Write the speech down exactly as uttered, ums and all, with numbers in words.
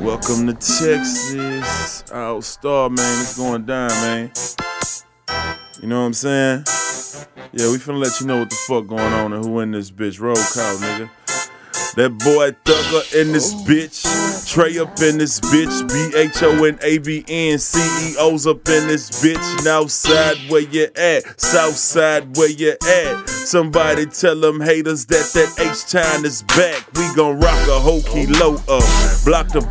Welcome to Texas. All Star, man. It's going down, man. You know what I'm saying? Yeah, we finna let you know what the fuck going on and who in this bitch. Roll call, nigga. That boy Thugger in this bitch. Trey up in this bitch. B H O and A B N. C E Os up in this bitch. Northside where you at? Southside where you at? Somebody tell them haters that that H-Time is back. We gon' rock a whole kilo up. Block the